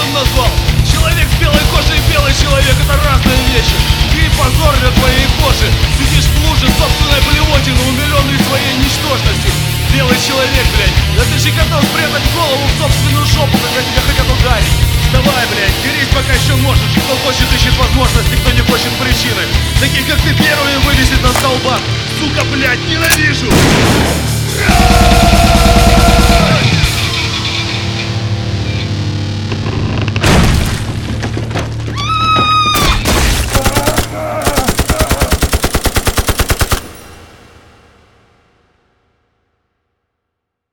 человеком назвал. Человек с белой кожей и белый человек — это разные вещи. Ты позор для твоей кожи. Сидишь в луже собственной блевотины, умиленный своей ничтожности. Белый человек, блядь, да ты же готов спрятать голову в собственную жопу, когда тебя хотят ударить. Давай, блядь, дерись пока еще можешь. Кто хочет, ищет возможности, кто не хочет причины. Таких, как ты, первыми вывесит на столбах. Сука, блядь, ненавижу!